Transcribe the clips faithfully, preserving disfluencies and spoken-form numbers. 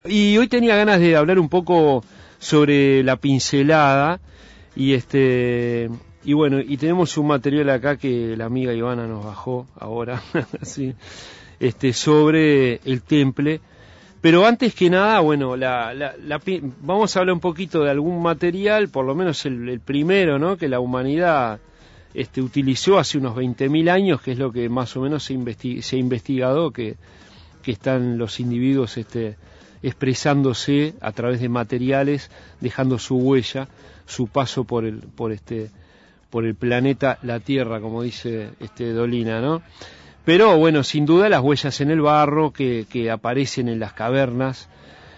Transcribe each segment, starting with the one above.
y hoy tenía ganas de hablar un poco sobre la pincelada y este y bueno, y tenemos un material acá que la amiga Ivana nos bajó ahora, sí, este sobre el temple. Pero antes que nada, bueno, la, la, la, vamos a hablar un poquito de algún material, por lo menos el, el primero, ¿no? Que la humanidad este, utilizó hace unos veinte mil años, que es lo que más o menos se, investi se ha investigado, que, que están los individuos este, expresándose a través de materiales, dejando su huella, su paso por el, por este, por el planeta, la Tierra, como dice este Dolina, ¿no? Pero bueno, sin duda las huellas en el barro que, que aparecen en las cavernas,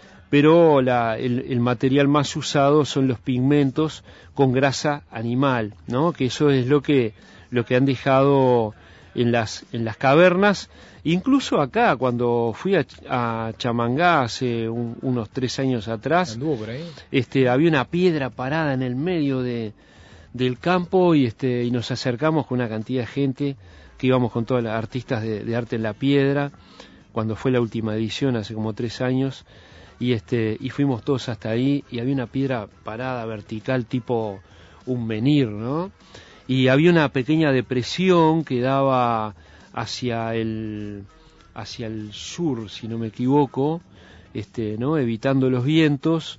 pero la, el, el material más usado son los pigmentos con grasa animal, ¿no? Que eso es lo que, lo que han dejado en las, en las cavernas. Incluso acá, cuando fui a, a Chamangá hace un, unos tres años atrás, por ahí. Este, había una piedra parada en el medio de, del campo y, este, y nos acercamos con una cantidad de gente, que íbamos con todas las artistas de, de arte en la piedra, cuando fue la última edición, hace como tres años, y este y fuimos todos hasta ahí, y había una piedra parada, vertical, tipo un menhir, ¿no? Y había una pequeña depresión que daba hacia el, hacia el sur, si no me equivoco, este, ¿no? Evitando los vientos,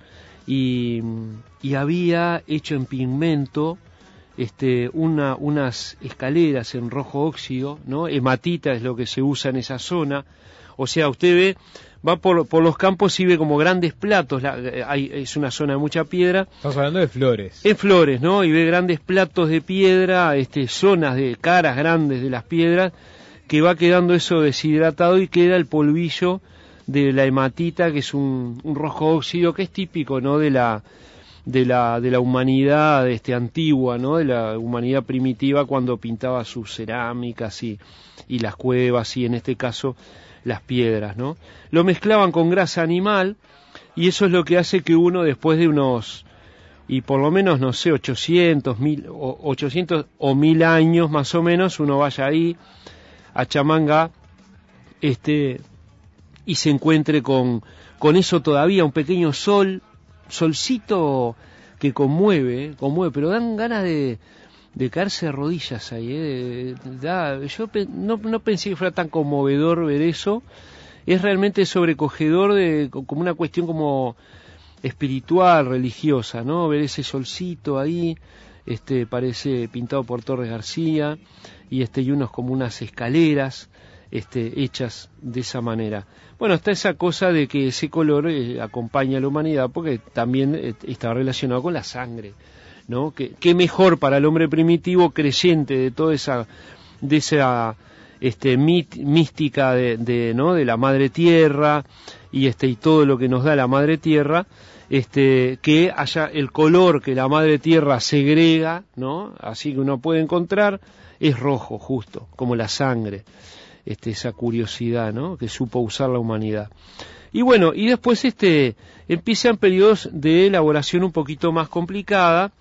y, y había hecho en pigmento, Este, una, unas escaleras en rojo óxido, ¿no? Hematita es lo que se usa en esa zona. O sea, usted ve, va por, por los campos y ve como grandes platos, la, hay, es una zona de mucha piedra. Estamos hablando de Flores. En Flores, ¿no? Y ve grandes platos de piedra, este, zonas de caras grandes de las piedras, que va quedando eso deshidratado y queda el polvillo de la hematita, que es un, un rojo óxido, que es típico, ¿no? De la... de la de la humanidad este antigua, ¿no? De la humanidad primitiva, cuando pintaba sus cerámicas y, y las cuevas y en este caso las piedras, ¿no? Lo mezclaban con grasa animal y eso es lo que hace que uno, después de unos, y por lo menos, no sé, ochocientos, mil, ochocientos o mil años más o menos, uno vaya ahí a Chamangá este y se encuentre con, con eso todavía, un pequeño sol, solcito que conmueve, conmueve, pero dan ganas de, de caerse de rodillas ahí, ¿eh? Da, yo pe no, no pensé que fuera tan conmovedor ver eso, es realmente sobrecogedor, de, como una cuestión como espiritual, religiosa, ¿no? Ver ese solcito ahí, este parece pintado por Torres García, y este y unos como unas escaleras, este hechas de esa manera. Bueno, está esa cosa de que ese color eh, acompaña a la humanidad, porque también eh, está relacionado con la sangre, ¿no? Que, que mejor para el hombre primitivo, creyente de toda esa, de esa este, mit, mística de, de, ¿no? de la madre tierra y este y todo lo que nos da la madre tierra, este, que haya el color que la madre tierra segrega, ¿no? Así que uno puede encontrar, es rojo, justo, como la sangre. Este, esa curiosidad, ¿no? Que supo usar la humanidad. Y bueno, y después este empiezan periodos de elaboración un poquito más complicada,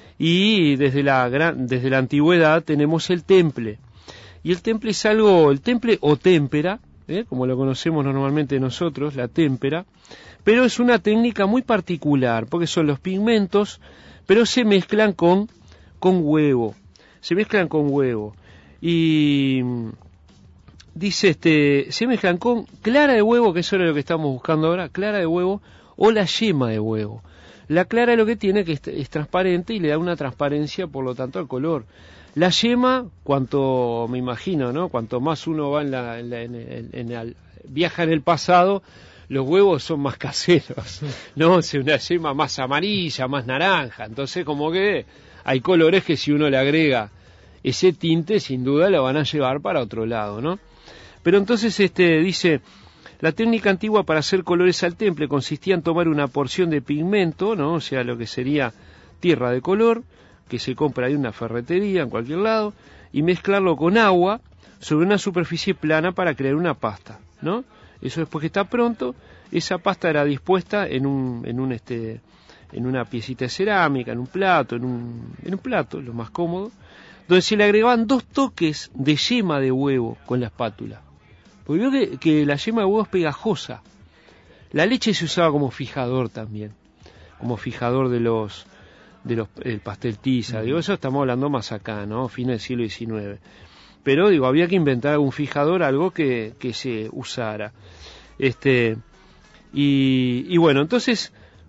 y desde la gran, desde la antigüedad tenemos el temple. Y el temple es algo, el temple o témpera, ¿eh? Como lo conocemos normalmente nosotros, la témpera, pero es una técnica muy particular, porque son los pigmentos, pero se mezclan con, con huevo, se mezclan con huevo. Y dice, este, se mezclan con clara de huevo, que eso es lo que estamos buscando ahora, clara de huevo o la yema de huevo. La clara lo que tiene que es, es transparente y le da una transparencia, por lo tanto, al color. La yema, cuanto me imagino, ¿no? Cuanto más uno va en la, en la, en el, en el, viaja en el pasado, los huevos son más caseros, ¿no? O sea, una yema más amarilla, más naranja. Entonces, como que hay colores que si uno le agrega ese tinte, sin duda lo van a llevar para otro lado, ¿no? Pero entonces este dice, la técnica antigua para hacer colores al temple consistía en tomar una porción de pigmento, ¿no? O sea, lo que sería tierra de color, que se compra en una ferretería, en cualquier lado, y mezclarlo con agua sobre una superficie plana para crear una pasta, ¿no? Eso después que está pronto, esa pasta era dispuesta en un, en un este, en una piecita de cerámica, en un plato, en un, en un plato, lo más cómodo, donde se le agregaban dos toques de yema de huevo con la espátula. Porque veo que, que la yema de huevo es pegajosa. La leche se usaba como fijador también, como fijador de los de los el pastel tiza, digo, eso estamos hablando más acá, ¿no? Fines del siglo diecinueve. Pero digo, había que inventar algún fijador, algo que, que se usara. Este y, y bueno, entonces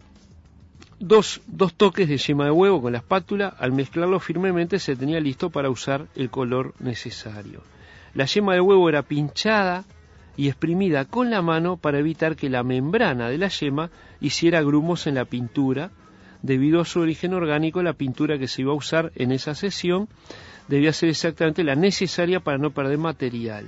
dos, dos toques de yema de huevo con la espátula, al mezclarlo firmemente se tenía listo para usar el color necesario. La yema de huevo era pinchada y exprimida con la mano para evitar que la membrana de la yema hiciera grumos en la pintura. Debido a su origen orgánico, la pintura que se iba a usar en esa sesión debía ser exactamente la necesaria para no perder material.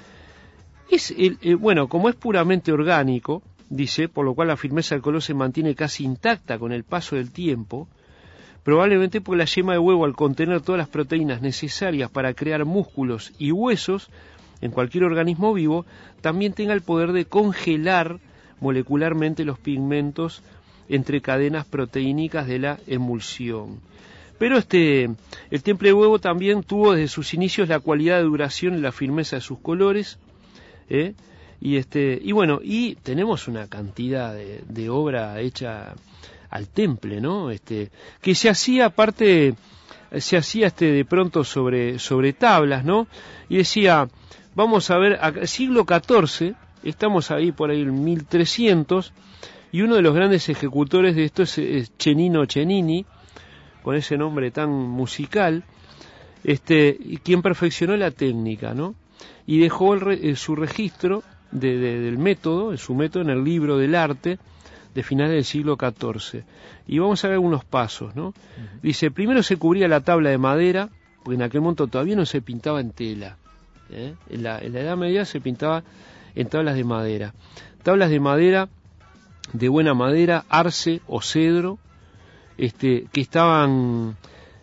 Es el, el, bueno, como es puramente orgánico, dice, por lo cual la firmeza del color se mantiene casi intacta con el paso del tiempo, probablemente porque la yema de huevo, al contener todas las proteínas necesarias para crear músculos y huesos en cualquier organismo vivo, también tenga el poder de congelar molecularmente los pigmentos entre cadenas proteínicas de la emulsión. Pero este, el temple de huevo también tuvo desde sus inicios la cualidad de duración y la firmeza de sus colores, ¿eh? y este, y bueno, y tenemos una cantidad de, de obra hecha al temple, ¿no? Este, que se hacía aparte, se hacía este de pronto sobre, sobre tablas, ¿no? Y decía, vamos a ver, a, siglo catorce, estamos ahí por ahí en mil trescientos, y uno de los grandes ejecutores de esto es, es Cennino Cennini, con ese nombre tan musical, este, quien perfeccionó la técnica, ¿no? Y dejó el re, su registro de, de, del método, su método en el libro del arte de finales del siglo catorce. Y vamos a ver unos pasos, ¿no? Uh-huh. Dice, primero se cubría la tabla de madera, porque en aquel momento todavía no se pintaba en tela, ¿eh? En la, en la Edad Media se pintaba en tablas de madera. Tablas de madera de buena madera, arce o cedro, este, que estaban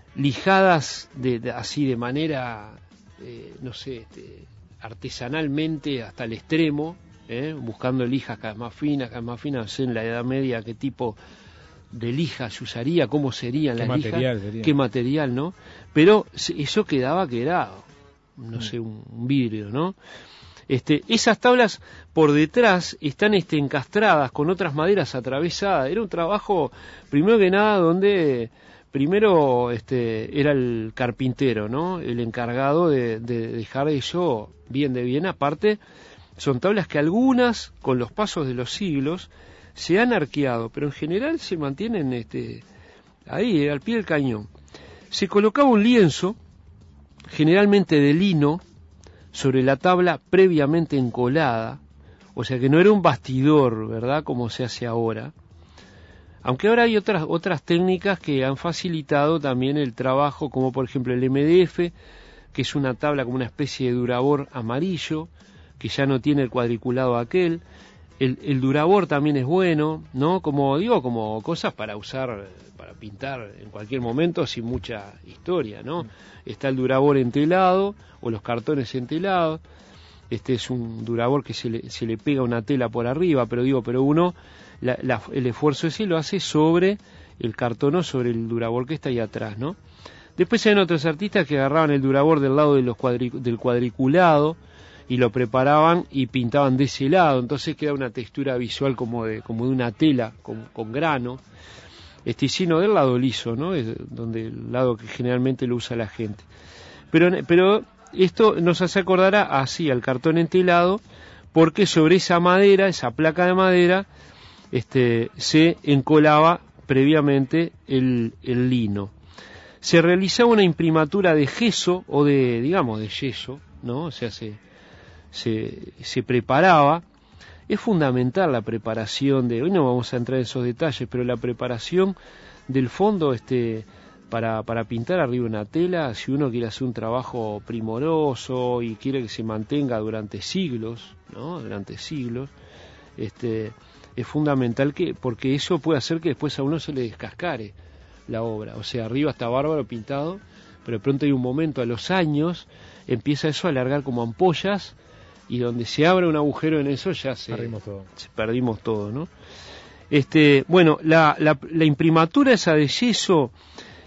lijadas de, de, así de manera, eh, no sé, este, artesanalmente hasta el extremo, ¿eh? Buscando lijas cada vez más finas, cada vez más finas, no sé en la Edad Media qué tipo de lija se usaría, cómo serían las lijas, sería? Qué material, ¿no? Pero eso quedaba que era, no sé, un, un vidrio, ¿no? Este, esas tablas por detrás están este, encastradas con otras maderas atravesadas. Era un trabajo, primero que nada, donde primero este, era el carpintero, ¿no? El encargado de, de dejar eso bien de bien. Aparte, son tablas que algunas, con los pasos de los siglos, se han arqueado, pero en general se mantienen este, ahí, al pie del cañón. Se colocaba un lienzo, generalmente de lino, sobre la tabla previamente encolada, o sea que no era un bastidor, ¿verdad?, como se hace ahora. Aunque ahora hay otras otras técnicas que han facilitado también el trabajo, como por ejemplo el M D F, que es una tabla como una especie de durabor amarillo, que ya no tiene el cuadriculado aquel. El, el durabor también es bueno, ¿no? Como digo, como cosas para usar, para pintar en cualquier momento sin mucha historia, ¿no? Está el durabor entelado o los cartones entelados. Este es un durabor que se le, se le pega una tela por arriba, pero digo, pero uno, la, la, el esfuerzo ese lo hace sobre el cartón o sobre el durabor que está ahí atrás, ¿no? Después hay otros artistas que agarraban el durabor del lado de los cuadric, del cuadriculado y lo preparaban y pintaban de ese lado, entonces queda una textura visual como de, como de una tela con, con grano, este, sino del lado liso, ¿no? Es donde el lado que generalmente lo usa la gente. Pero, pero esto nos hace acordar a, así al cartón entelado, porque sobre esa madera, esa placa de madera, este, se encolaba previamente el, el lino. Se realizaba una imprimatura de gesso o de, digamos, de yeso, ¿no? O sea, se Se, se preparaba. Es fundamental la preparación de, hoy no vamos a entrar en esos detalles, pero la preparación del fondo este para, para pintar arriba una tela, si uno quiere hacer un trabajo primoroso y quiere que se mantenga durante siglos, ¿no? Durante siglos, este es fundamental que, porque eso puede hacer que después a uno se le descascare la obra, o sea, arriba está bárbaro pintado, pero de pronto hay un momento, a los años, empieza eso a alargar como ampollas, y donde se abre un agujero en eso ya se perdimos todo, se perdimos todo, ¿no? Este, bueno, la, la, la imprimatura esa de yeso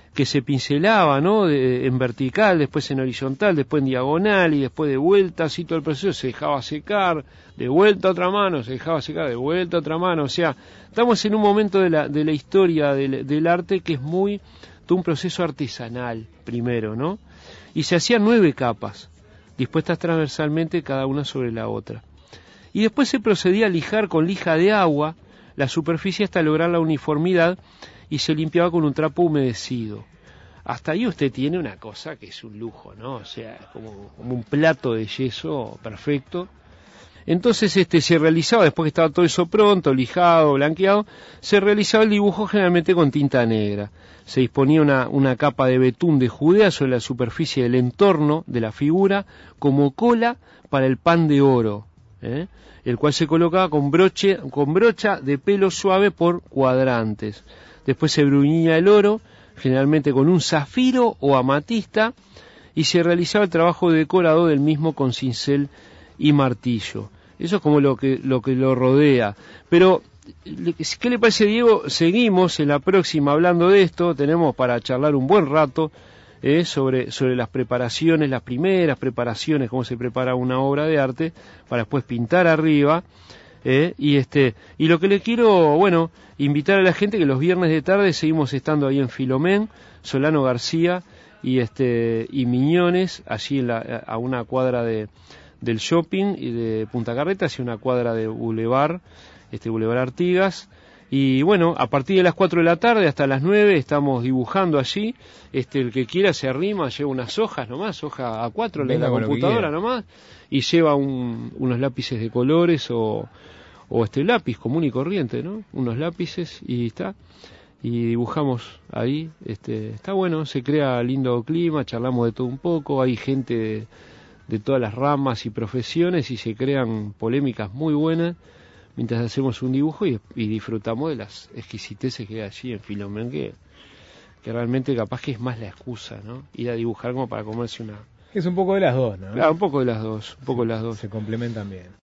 que se pincelaba, ¿no? De, en vertical, después en horizontal, después en diagonal y después de vuelta, así todo el proceso se dejaba secar, de vuelta a otra mano, se dejaba secar, de vuelta a otra mano, o sea, estamos en un momento de la, de la historia del, del arte que es muy, todo un proceso artesanal, primero, ¿no? Y se hacían nueve capas, dispuestas transversalmente cada una sobre la otra. Y después se procedía a lijar con lija de agua la superficie hasta lograr la uniformidad y se limpiaba con un trapo humedecido. Hasta ahí usted tiene una cosa que es un lujo, ¿no? O sea, como, como un plato de yeso perfecto. Entonces este se realizaba, después que estaba todo eso pronto, lijado, blanqueado, se realizaba el dibujo generalmente con tinta negra. Se disponía una, una capa de betún de Judea sobre la superficie del entorno de la figura como cola para el pan de oro, ¿eh? El cual se colocaba con, broche, con brocha de pelo suave por cuadrantes. Después se bruñía el oro, generalmente con un zafiro o amatista, y se realizaba el trabajo decorado del mismo con cincel y martillo. Eso es como lo que lo que lo rodea. Pero, ¿qué le parece, Diego? Seguimos en la próxima hablando de esto, tenemos para charlar un buen rato eh, sobre, sobre las preparaciones, las primeras preparaciones, cómo se prepara una obra de arte, para después pintar arriba. Eh, y este y lo que le quiero, bueno, invitar a la gente que los viernes de tarde seguimos estando ahí en Filomén, Solano García y este y Miñones, allí en la, a una cuadra de del shopping y de Punta Carretas y una cuadra de Boulevard, este Boulevard Artigas. Y bueno, a partir de las cuatro de la tarde hasta las nueve estamos dibujando allí. Este, el que quiera se arrima, lleva unas hojas nomás, hoja A cuatro, la de la computadora nomás, y lleva un, unos lápices de colores o, o este lápiz común y corriente, ¿no? Unos lápices y está. Y dibujamos ahí, este, está bueno, se crea lindo clima, charlamos de todo un poco, hay gente de, de todas las ramas y profesiones y se crean polémicas muy buenas mientras hacemos un dibujo y, y disfrutamos de las exquisiteces que hay allí en Filomén, que, que realmente capaz que es más la excusa, ¿no? Ir a dibujar como para comerse una... Es un poco de las dos, ¿no? Claro, un poco de las dos, un poco sí, de las dos. Se complementan bien.